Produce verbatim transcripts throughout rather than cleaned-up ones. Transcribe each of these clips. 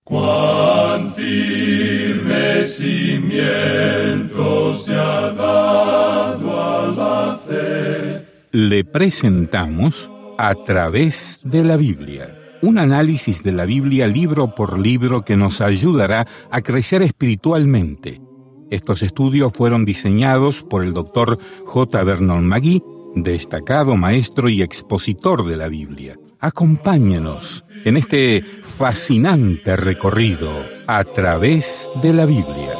Cuán firme cimiento se ha dado a la fe. Le presentamos A través de la Biblia, un análisis de la Biblia libro por libro que nos ayudará a crecer espiritualmente. Estos estudios fueron diseñados por el doctor J. Vernon McGee, destacado maestro y expositor de la Biblia. Acompáñenos en este fascinante recorrido a través de la Biblia.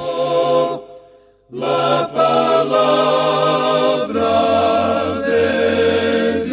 La palabra de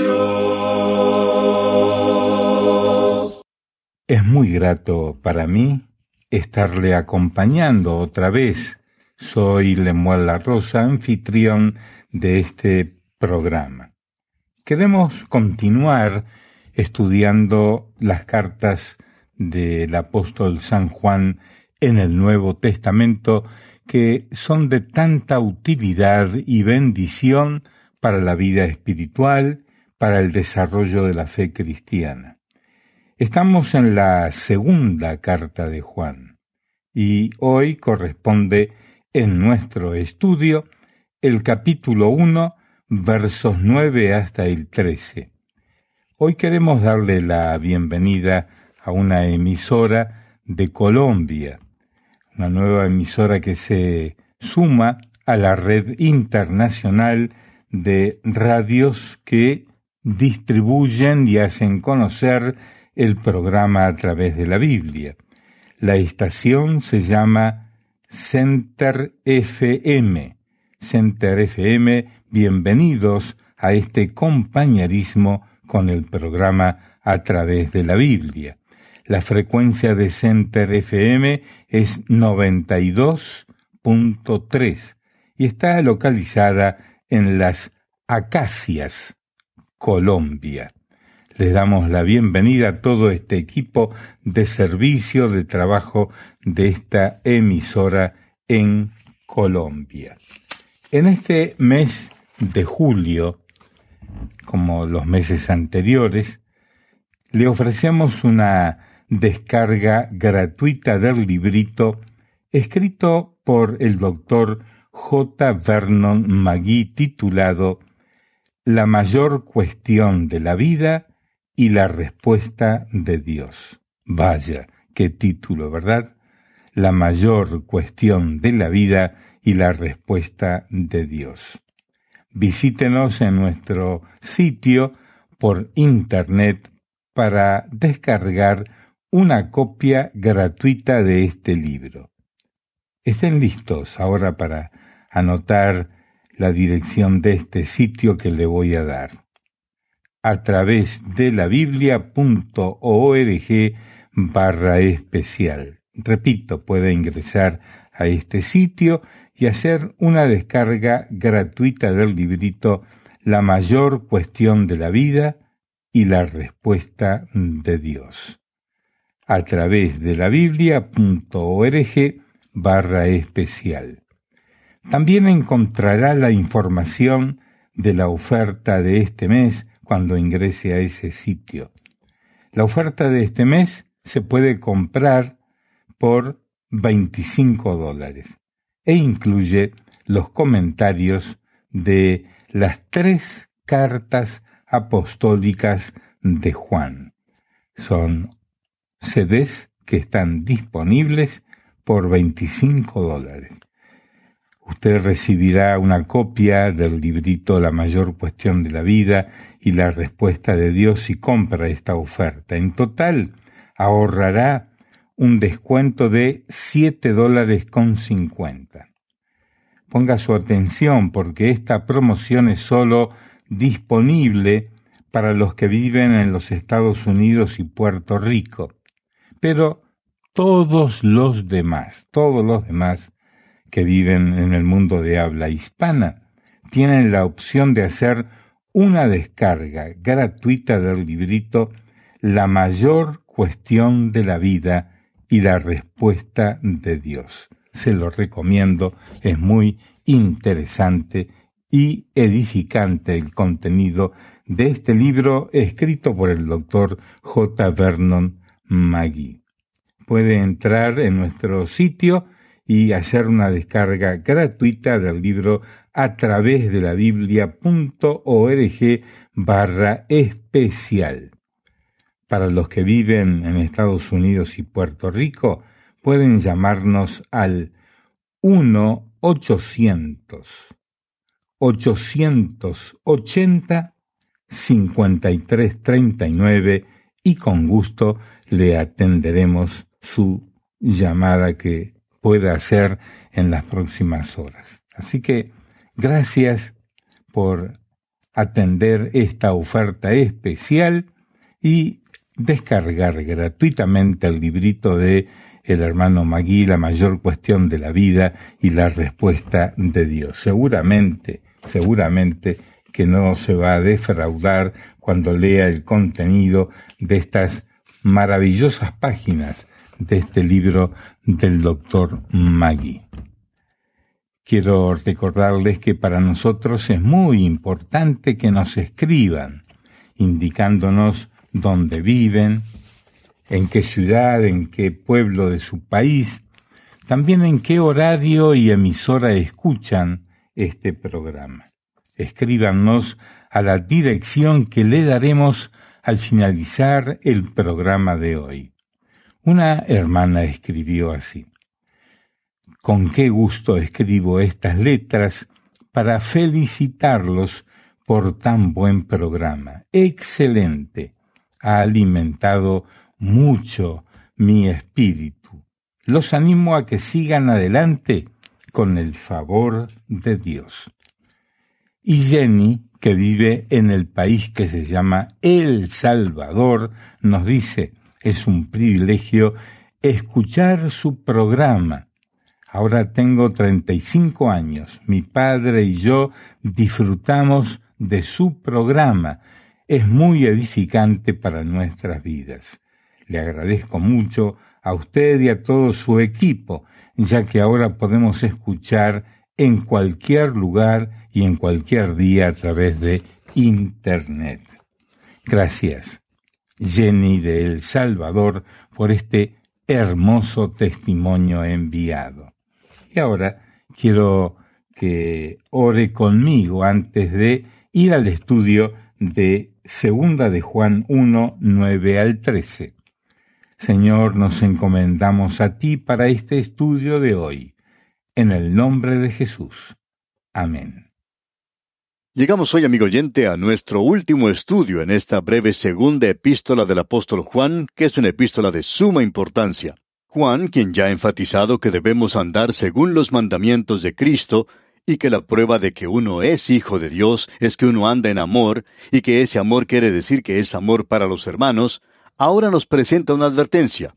Dios. Es muy grato para mí estarle acompañando otra vez. Soy Lemuel La Rosa, anfitrión de este programa. Queremos continuar estudiando las cartas del apóstol San Juan en el Nuevo Testamento, que son de tanta utilidad y bendición para la vida espiritual, para el desarrollo de la fe cristiana. Estamos en la segunda carta de Juan, y hoy corresponde en nuestro estudio el capítulo uno, versos nueve hasta el trece. Hoy queremos darle la bienvenida a una emisora de Colombia, una nueva emisora que se suma a la red internacional de radios que distribuyen y hacen conocer el programa a través de la Biblia. La estación se llama Center F M. Center F M, bienvenidos a este compañerismo con el programa A través de la Biblia. La frecuencia de Center F M es noventa y dos punto tres y está localizada en Las Acacias, Colombia. Les damos la bienvenida a todo este equipo de servicio de trabajo de esta emisora en Colombia. En este mes de julio, como los meses anteriores, le ofrecemos una descarga gratuita del librito escrito por el doctor J. Vernon McGee titulado La mayor cuestión de la vida y la respuesta de Dios. Vaya, qué título, ¿verdad? La mayor cuestión de la vida y la respuesta de Dios. Visítenos en nuestro sitio por internet para descargar una copia gratuita de este libro. Estén listos ahora para anotar la dirección de este sitio que le voy a dar. A través de la biblia punto org barra especial. Repito, puede ingresar a este sitio y hacer una descarga gratuita del librito La mayor cuestión de la vida y la respuesta de Dios. A través de la biblia punto org barra especial. También encontrará la información de la oferta de este mes cuando ingrese a ese sitio. La oferta de este mes se puede comprar por veinticinco dólares e incluye los comentarios de las tres cartas apostólicas de Juan. Son C Ds que están disponibles por veinticinco dólares. Usted recibirá una copia del librito La mayor cuestión de la vida y la respuesta de Dios si compra esta oferta. En total, ahorrará un descuento de siete dólares con cincuenta. Ponga su atención porque esta promoción es solo disponible para los que viven en los Estados Unidos y Puerto Rico. Pero todos los demás, todos los demás que viven en el mundo de habla hispana, tienen la opción de hacer una descarga gratuita del librito La mayor cuestión de la vida y la respuesta de Dios. Se lo recomiendo, es muy interesante y edificante el contenido de este libro escrito por el doctor J. Vernon McGee. puede entrar en nuestro sitio y hacer una descarga gratuita del libro a través de la biblia.org barra especial. Para los que viven en Estados Unidos y Puerto Rico, pueden llamarnos al uno ochocientos, ochocientos ochenta, cincuenta y tres treinta y nueve y con gusto le atenderemos su llamada que pueda hacer en las próximas horas. Así que gracias por atender esta oferta especial y descargar gratuitamente el librito de el hermano Magui, La mayor cuestión de la vida y la respuesta de Dios. Seguramente, seguramente que no se va a defraudar cuando lea el contenido de estas maravillosas páginas de este libro del doctor Magui. Quiero recordarles que para nosotros es muy importante que nos escriban, indicándonos dónde viven, en qué ciudad, en qué pueblo de su país, también en qué horario y emisora escuchan este programa. Escríbanos a la dirección que le daremos al finalizar el programa de hoy. Una hermana escribió así: con qué gusto escribo estas letras para felicitarlos por tan buen programa. Excelente. Ha alimentado mucho mi espíritu. Los animo a que sigan adelante con el favor de Dios. Y Jenny, que vive en el país que se llama El Salvador, nos dice: es un privilegio escuchar su programa. Ahora tengo treinta y cinco años. Mi padre y yo disfrutamos de su programa. Es muy edificante para nuestras vidas. Le agradezco mucho a usted y a todo su equipo, ya que ahora podemos escuchar en cualquier lugar y en cualquier día a través de Internet. Gracias, Jenny de El Salvador, por este hermoso testimonio enviado. Y ahora quiero que ore conmigo antes de ir al estudio de Segunda de Juan uno, nueve al trece. Señor, nos encomendamos a ti para este estudio de hoy. En el nombre de Jesús. Amén. Llegamos hoy, amigo oyente, a nuestro último estudio en esta breve segunda epístola del apóstol Juan, que es una epístola de suma importancia. Juan, quien ya ha enfatizado que debemos andar según los mandamientos de Cristo, y que la prueba de que uno es hijo de Dios es que uno anda en amor, y que ese amor quiere decir que es amor para los hermanos, ahora nos presenta una advertencia.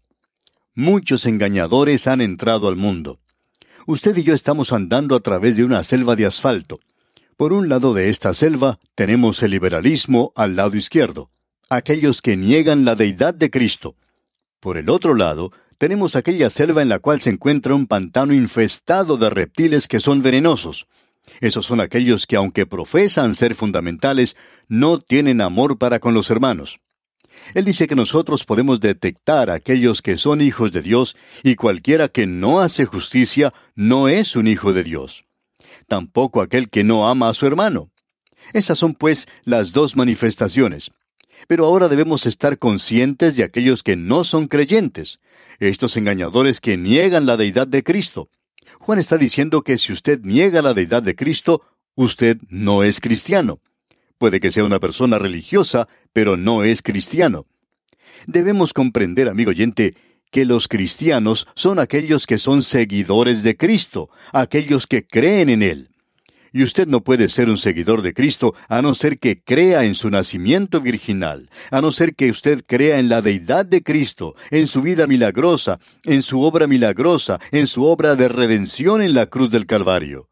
Muchos engañadores han entrado al mundo. Usted y yo estamos andando a través de una selva de asfalto. Por un lado de esta selva tenemos el liberalismo al lado izquierdo, aquellos que niegan la deidad de Cristo. Por el otro lado, tenemos aquella selva en la cual se encuentra un pantano infestado de reptiles que son venenosos. Esos son aquellos que, aunque profesan ser fundamentales, no tienen amor para con los hermanos. Él dice que nosotros podemos detectar a aquellos que son hijos de Dios, y cualquiera que no hace justicia no es un hijo de Dios. Tampoco aquel que no ama a su hermano. Esas son, pues, las dos manifestaciones. Pero ahora debemos estar conscientes de aquellos que no son creyentes, estos engañadores que niegan la deidad de Cristo. Juan está diciendo que si usted niega la deidad de Cristo, usted no es cristiano. Puede que sea una persona religiosa, pero no es cristiano. Debemos comprender, amigo oyente, que los cristianos son aquellos que son seguidores de Cristo, aquellos que creen en Él. Y usted no puede ser un seguidor de Cristo a no ser que crea en su nacimiento virginal, a no ser que usted crea en la deidad de Cristo, en su vida milagrosa, en su obra milagrosa, en su obra de redención en la cruz del Calvario.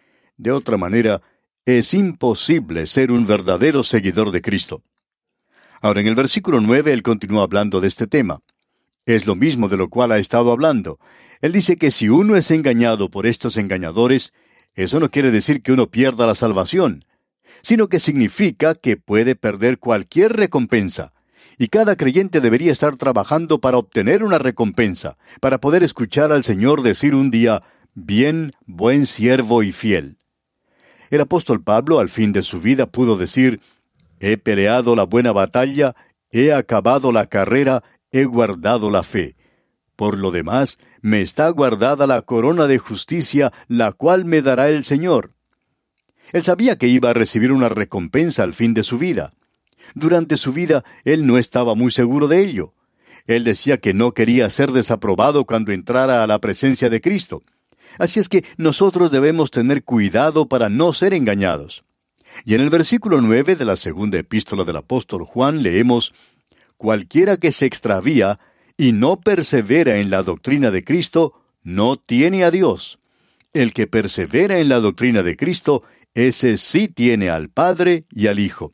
De otra manera, es imposible ser un verdadero seguidor de Cristo. Ahora, en el versículo nueve, él continúa hablando de este tema. Es lo mismo de lo cual ha estado hablando. Él dice que si uno es engañado por estos engañadores, eso no quiere decir que uno pierda la salvación, sino que significa que puede perder cualquier recompensa. Y cada creyente debería estar trabajando para obtener una recompensa, para poder escuchar al Señor decir un día, bien, buen siervo y fiel. El apóstol Pablo, al fin de su vida, pudo decir, he peleado la buena batalla, he acabado la carrera, he guardado la fe. Por lo demás, me está guardada la corona de justicia, la cual me dará el Señor. Él sabía que iba a recibir una recompensa al fin de su vida. Durante su vida, él no estaba muy seguro de ello. Él decía que no quería ser desaprobado cuando entrara a la presencia de Cristo. Así es que nosotros debemos tener cuidado para no ser engañados. Y en el versículo nueve de la segunda epístola del apóstol Juan leemos, cualquiera que se extravía y no persevera en la doctrina de Cristo, no tiene a Dios. El que persevera en la doctrina de Cristo, ese sí tiene al Padre y al Hijo.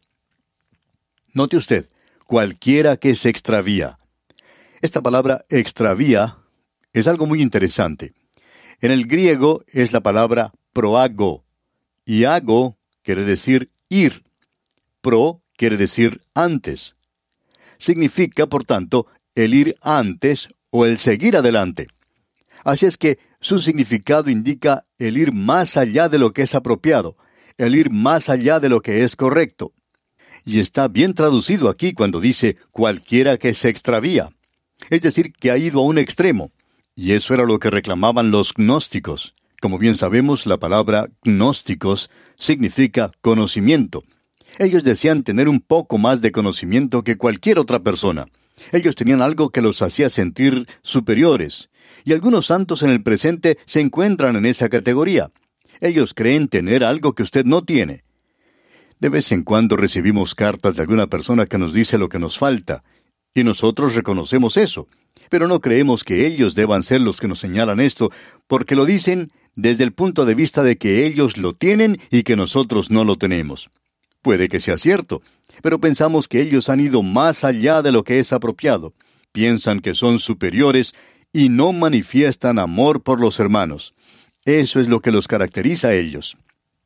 Note usted, cualquiera que se extravía. Esta palabra extravía es algo muy interesante. En el griego es la palabra proago, y ago quiere decir ir. Pro quiere decir antes. Significa, por tanto, el ir antes o el seguir adelante. Así es que su significado indica el ir más allá de lo que es apropiado, el ir más allá de lo que es correcto. Y está bien traducido aquí cuando dice cualquiera que se extravía. Es decir, que ha ido a un extremo. Y eso era lo que reclamaban los gnósticos. Como bien sabemos, la palabra gnósticos significa conocimiento. Ellos desean tener un poco más de conocimiento que cualquier otra persona. Ellos tenían algo que los hacía sentir superiores. Y algunos santos en el presente se encuentran en esa categoría. Ellos creen tener algo que usted no tiene. De vez en cuando recibimos cartas de alguna persona que nos dice lo que nos falta, y nosotros reconocemos eso, pero no creemos que ellos deban ser los que nos señalan esto, porque lo dicen desde el punto de vista de que ellos lo tienen y que nosotros no lo tenemos. Puede que sea cierto, pero pensamos que ellos han ido más allá de lo que es apropiado, piensan que son superiores y no manifiestan amor por los hermanos. Eso es lo que los caracteriza a ellos.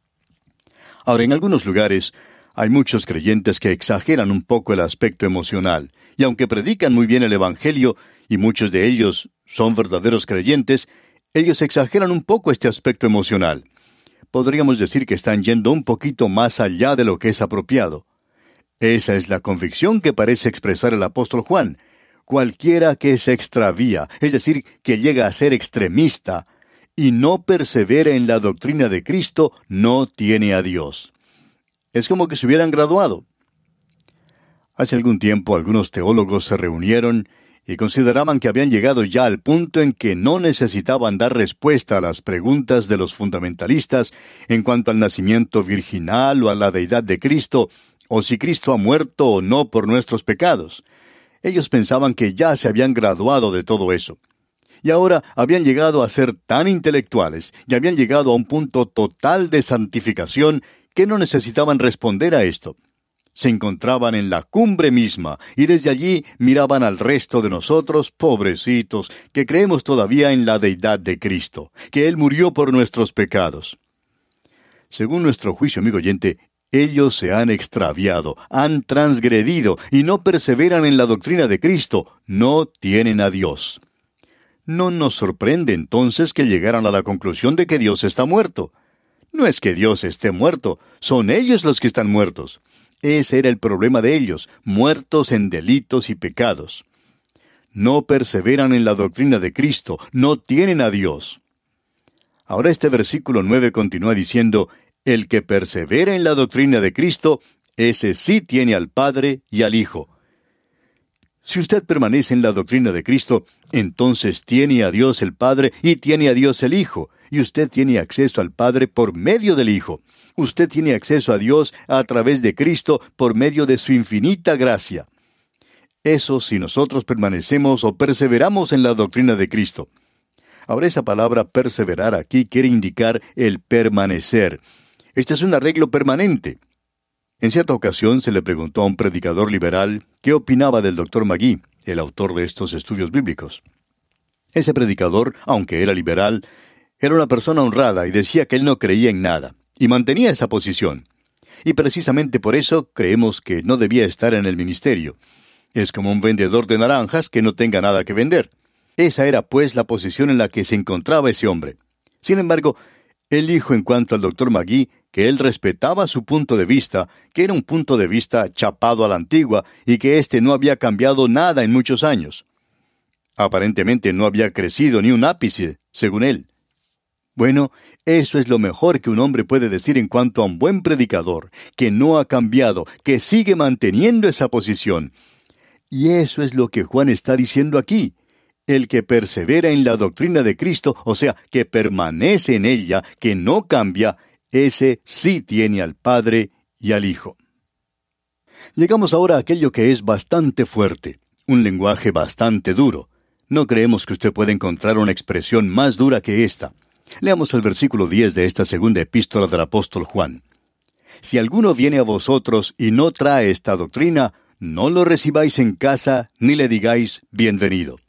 Ahora, en algunos lugares, hay muchos creyentes que exageran un poco el aspecto emocional, y aunque predican muy bien el Evangelio, y muchos de ellos son verdaderos creyentes, ellos exageran un poco este aspecto emocional. Podríamos decir que están yendo un poquito más allá de lo que es apropiado. Esa es la convicción que parece expresar el apóstol Juan. Cualquiera que se extravía, es decir, que llega a ser extremista, y no persevera en la doctrina de Cristo, no tiene a Dios. Es como que se hubieran graduado. Hace algún tiempo algunos teólogos se reunieron y consideraban que habían llegado ya al punto en que no necesitaban dar respuesta a las preguntas de los fundamentalistas en cuanto al nacimiento virginal o a la deidad de Cristo, o si Cristo ha muerto o no por nuestros pecados. Ellos pensaban que ya se habían graduado de todo eso. Y ahora habían llegado a ser tan intelectuales y habían llegado a un punto total de santificación que no necesitaban responder a esto. Se encontraban en la cumbre misma y desde allí miraban al resto de nosotros, pobrecitos, que creemos todavía en la deidad de Cristo, que Él murió por nuestros pecados. Según nuestro juicio, amigo oyente, ellos se han extraviado, han transgredido y no perseveran en la doctrina de Cristo, no tienen a Dios. No nos sorprende entonces que llegaran a la conclusión de que Dios está muerto. No es que Dios esté muerto, son ellos los que están muertos. Ese era el problema de ellos, muertos en delitos y pecados. No perseveran en la doctrina de Cristo, no tienen a Dios. Ahora este versículo nueve continúa diciendo, el que persevera en la doctrina de Cristo, ese sí tiene al Padre y al Hijo. Si usted permanece en la doctrina de Cristo, entonces tiene a Dios el Padre y tiene a Dios el Hijo, y usted tiene acceso al Padre por medio del Hijo. Usted tiene acceso a Dios a través de Cristo por medio de su infinita gracia. Eso si nosotros permanecemos o perseveramos en la doctrina de Cristo. Ahora esa palabra perseverar aquí quiere indicar el permanecer. Este es un arreglo permanente. En cierta ocasión se le preguntó a un predicador liberal qué opinaba del doctor Magee, el autor de estos estudios bíblicos. Ese predicador, aunque era liberal, era una persona honrada y decía que él no creía en nada, y mantenía esa posición. Y precisamente por eso creemos que no debía estar en el ministerio. Es como un vendedor de naranjas que no tenga nada que vender. Esa era, pues, la posición en la que se encontraba ese hombre. Sin embargo, él dijo en cuanto al doctor Magee que él respetaba su punto de vista, que era un punto de vista chapado a la antigua y que éste no había cambiado nada en muchos años. Aparentemente no había crecido ni un ápice, según él. Bueno, eso es lo mejor que un hombre puede decir en cuanto a un buen predicador, que no ha cambiado, que sigue manteniendo esa posición. Y eso es lo que Juan está diciendo aquí. El que persevera en la doctrina de Cristo, o sea, que permanece en ella, que no cambia, ese sí tiene al Padre y al Hijo. Llegamos ahora a aquello que es bastante fuerte, un lenguaje bastante duro. No creemos que usted pueda encontrar una expresión más dura que esta. Leamos el versículo diez de esta segunda epístola del apóstol Juan. Si alguno viene a vosotros y no trae esta doctrina, no lo recibáis en casa, ni le digáis bienvenido.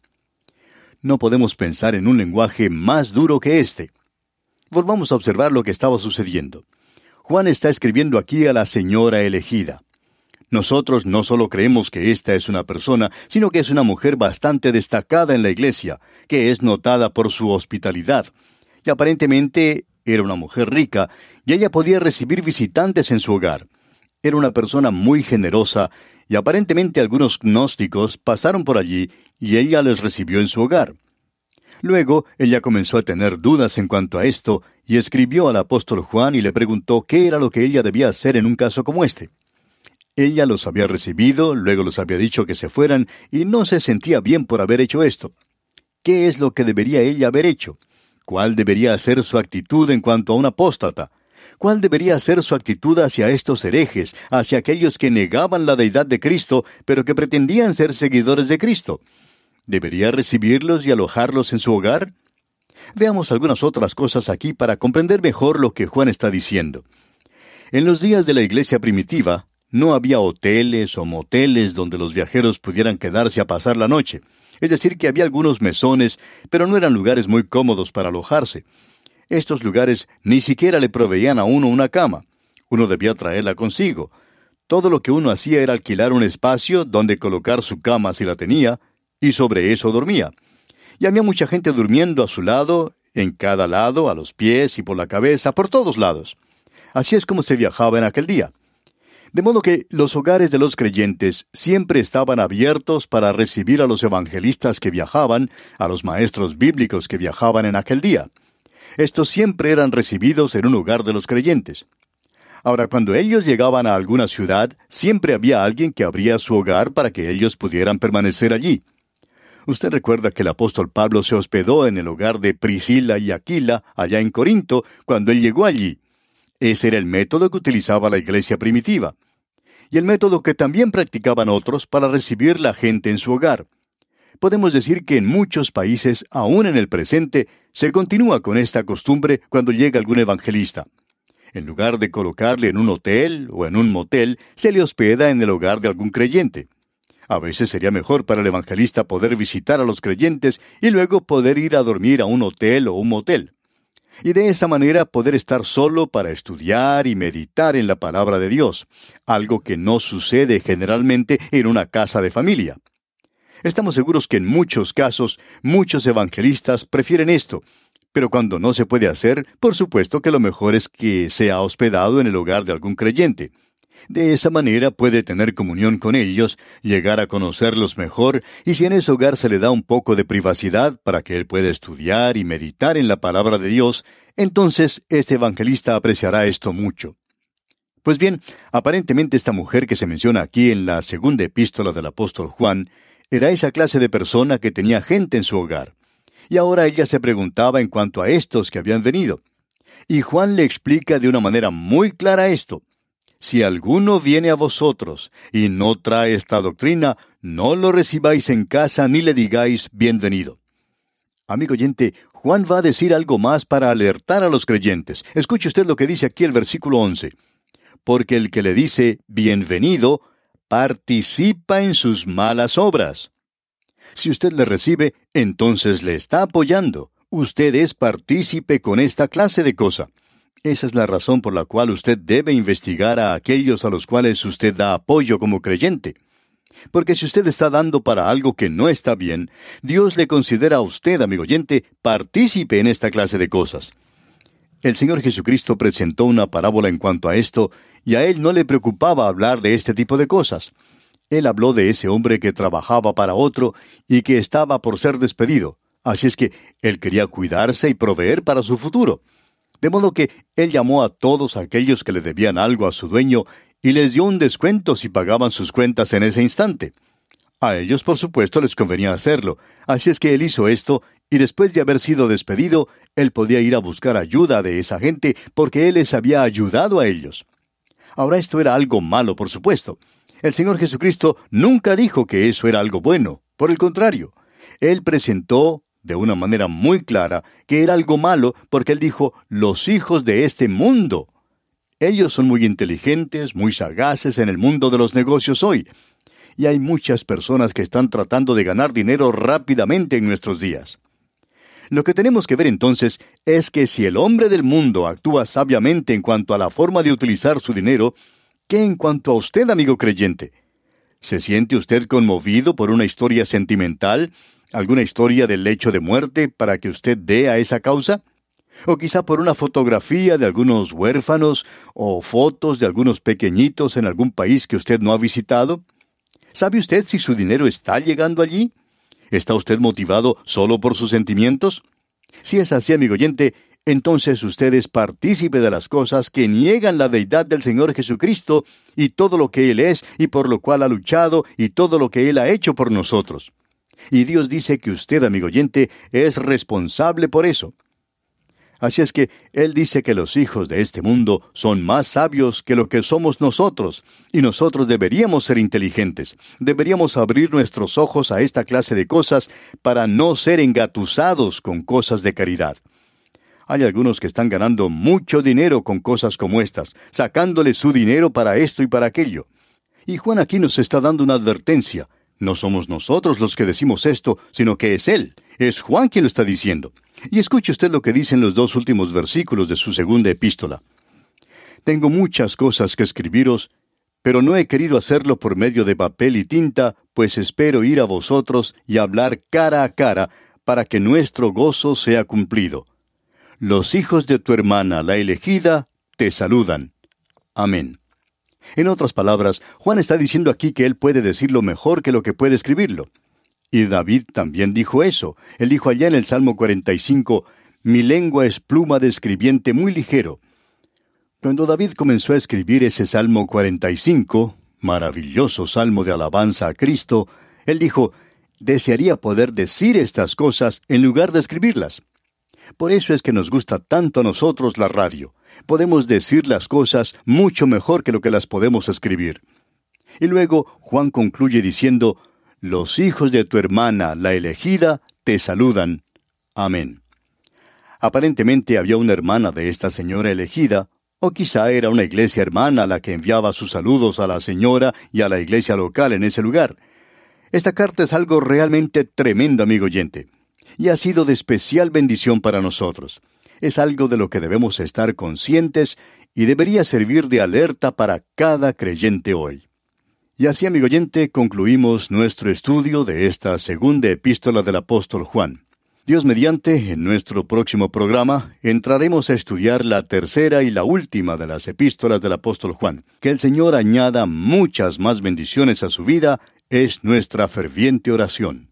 No podemos pensar en un lenguaje más duro que este. Volvamos a observar lo que estaba sucediendo. Juan está escribiendo aquí a la señora elegida. Nosotros no solo creemos que esta es una persona, sino que es una mujer bastante destacada en la iglesia, que es notada por su hospitalidad. Y aparentemente era una mujer rica, y ella podía recibir visitantes en su hogar. Era una persona muy generosa, y aparentemente algunos gnósticos pasaron por allí, y ella les recibió en su hogar. Luego, ella comenzó a tener dudas en cuanto a esto, y escribió al apóstol Juan y le preguntó qué era lo que ella debía hacer en un caso como este. Ella los había recibido, luego los había dicho que se fueran, y no se sentía bien por haber hecho esto. ¿Qué es lo que debería ella haber hecho? ¿Cuál debería ser su actitud en cuanto a un apóstata? ¿Cuál debería ser su actitud hacia estos herejes, hacia aquellos que negaban la deidad de Cristo, pero que pretendían ser seguidores de Cristo? ¿Debería recibirlos y alojarlos en su hogar? Veamos algunas otras cosas aquí para comprender mejor lo que Juan está diciendo. En los días de la iglesia primitiva, no había hoteles o moteles donde los viajeros pudieran quedarse a pasar la noche. Es decir, que había algunos mesones, pero no eran lugares muy cómodos para alojarse. Estos lugares ni siquiera le proveían a uno una cama. Uno debía traerla consigo. Todo lo que uno hacía era alquilar un espacio donde colocar su cama si la tenía, y sobre eso dormía. Y había mucha gente durmiendo a su lado, en cada lado, a los pies y por la cabeza, por todos lados. Así es como se viajaba en aquel día. De modo que los hogares de los creyentes siempre estaban abiertos para recibir a los evangelistas que viajaban, a los maestros bíblicos que viajaban en aquel día. Estos siempre eran recibidos en un hogar de los creyentes. Ahora, cuando ellos llegaban a alguna ciudad, siempre había alguien que abría su hogar para que ellos pudieran permanecer allí. Usted recuerda que el apóstol Pablo se hospedó en el hogar de Priscila y Aquila, allá en Corinto, cuando él llegó allí. Ese era el método que utilizaba la iglesia primitiva. Y el método que también practicaban otros para recibir la gente en su hogar. Podemos decir que en muchos países, aún en el presente, se continúa con esta costumbre cuando llega algún evangelista. En lugar de colocarle en un hotel o en un motel, se le hospeda en el hogar de algún creyente. A veces sería mejor para el evangelista poder visitar a los creyentes y luego poder ir a dormir a un hotel o un motel. Y de esa manera poder estar solo para estudiar y meditar en la palabra de Dios, algo que no sucede generalmente en una casa de familia. Estamos seguros que en muchos casos, muchos evangelistas prefieren esto, pero cuando no se puede hacer, por supuesto que lo mejor es que sea hospedado en el hogar de algún creyente. De esa manera puede tener comunión con ellos, llegar a conocerlos mejor, y si en ese hogar se le da un poco de privacidad para que él pueda estudiar y meditar en la palabra de Dios, entonces este evangelista apreciará esto mucho. Pues bien, aparentemente esta mujer que se menciona aquí en la segunda epístola del apóstol Juan, era esa clase de persona que tenía gente en su hogar. Y ahora ella se preguntaba en cuanto a estos que habían venido. Y Juan le explica de una manera muy clara esto. Si alguno viene a vosotros y no trae esta doctrina, no lo recibáis en casa ni le digáis bienvenido. Amigo oyente, Juan va a decir algo más para alertar a los creyentes. Escuche usted lo que dice aquí el versículo once. Porque el que le dice bienvenido, participa en sus malas obras. Si usted le recibe, entonces le está apoyando. Usted es partícipe con esta clase de cosa. Esa es la razón por la cual usted debe investigar a aquellos a los cuales usted da apoyo como creyente. Porque si usted está dando para algo que no está bien, Dios le considera a usted, amigo oyente, partícipe en esta clase de cosas. El Señor Jesucristo presentó una parábola en cuanto a esto, y a Él no le preocupaba hablar de este tipo de cosas. Él habló de ese hombre que trabajaba para otro y que estaba por ser despedido. Así es que Él quería cuidarse y proveer para su futuro. De modo que Él llamó a todos aquellos que le debían algo a su dueño y les dio un descuento si pagaban sus cuentas en ese instante. A ellos, por supuesto, les convenía hacerlo. Así es que Él hizo esto, y después de haber sido despedido, Él podía ir a buscar ayuda de esa gente porque Él les había ayudado a ellos. Ahora, esto era algo malo, por supuesto. El Señor Jesucristo nunca dijo que eso era algo bueno. Por el contrario, Él presentó de una manera muy clara que era algo malo porque Él dijo, los hijos de este mundo. Ellos son muy inteligentes, muy sagaces en el mundo de los negocios hoy. Y hay muchas personas que están tratando de ganar dinero rápidamente en nuestros días. Lo que tenemos que ver entonces es que si el hombre del mundo actúa sabiamente en cuanto a la forma de utilizar su dinero, ¿qué en cuanto a usted, amigo creyente? ¿Se siente usted conmovido por una historia sentimental, alguna historia del lecho de muerte para que usted dé a esa causa? ¿O quizá por una fotografía de algunos huérfanos o fotos de algunos pequeñitos en algún país que usted no ha visitado? ¿Sabe usted si su dinero está llegando allí? ¿Está usted motivado solo por sus sentimientos? Si es así, amigo oyente, entonces usted es partícipe de las cosas que niegan la deidad del Señor Jesucristo y todo lo que Él es y por lo cual ha luchado y todo lo que Él ha hecho por nosotros. Y Dios dice que usted, amigo oyente, es responsable por eso. Así es que Él dice que los hijos de este mundo son más sabios que lo que somos nosotros, y nosotros deberíamos ser inteligentes. Deberíamos abrir nuestros ojos a esta clase de cosas para no ser engatusados con cosas de caridad. Hay algunos que están ganando mucho dinero con cosas como estas, sacándole su dinero para esto y para aquello. Y Juan aquí nos está dando una advertencia. No somos nosotros los que decimos esto, sino que es Él. Es Juan quien lo está diciendo. Y escuche usted lo que dicen los dos últimos versículos de su segunda epístola. Tengo muchas cosas que escribiros, pero no he querido hacerlo por medio de papel y tinta, pues espero ir a vosotros y hablar cara a cara, para que nuestro gozo sea cumplido. Los hijos de tu hermana, la elegida, te saludan. Amén. En otras palabras, Juan está diciendo aquí que él puede decirlo mejor que lo que puede escribirlo. Y David también dijo eso. Él dijo allá en el Salmo cuarenta y cinco, mi lengua es pluma de escribiente muy ligero. Cuando David comenzó a escribir ese Salmo cuarenta y cinco, maravilloso salmo de alabanza a Cristo, él dijo, desearía poder decir estas cosas en lugar de escribirlas. Por eso es que nos gusta tanto a nosotros la radio. Podemos decir las cosas mucho mejor que lo que las podemos escribir. Y luego Juan concluye diciendo, los hijos de tu hermana, la elegida, te saludan. Amén. Aparentemente había una hermana de esta señora elegida, o quizá era una iglesia hermana la que enviaba sus saludos a la señora y a la iglesia local en ese lugar. Esta carta es algo realmente tremendo, amigo oyente, y ha sido de especial bendición para nosotros. Es algo de lo que debemos estar conscientes y debería servir de alerta para cada creyente hoy. Y así, amigo oyente, concluimos nuestro estudio de esta segunda epístola del apóstol Juan. Dios mediante, en nuestro próximo programa, entraremos a estudiar la tercera y la última de las epístolas del apóstol Juan. Que el Señor añada muchas más bendiciones a su vida, es nuestra ferviente oración.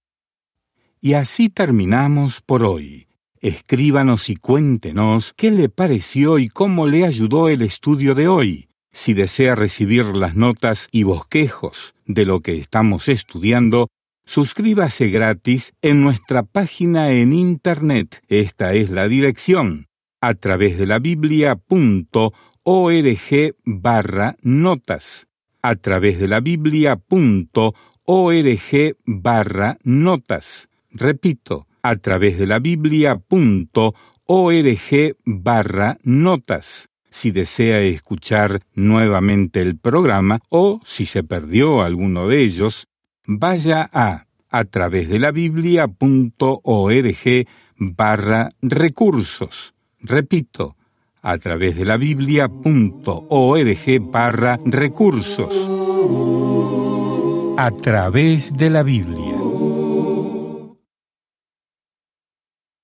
Y así terminamos por hoy. Escríbanos y cuéntenos qué le pareció y cómo le ayudó el estudio de hoy. Si desea recibir las notas y bosquejos de lo que estamos estudiando, suscríbase gratis en nuestra página en Internet. Esta es la dirección, a través de la biblia punto org barra notas. A través de la biblia punto org barra notas. Repito, a través de la biblia punto org barra notas. Si desea escuchar nuevamente el programa o si se perdió alguno de ellos, vaya a a través de la biblia punto org barra recursos. Repito, a través de la biblia punto org barra recursos. a través de la Biblia.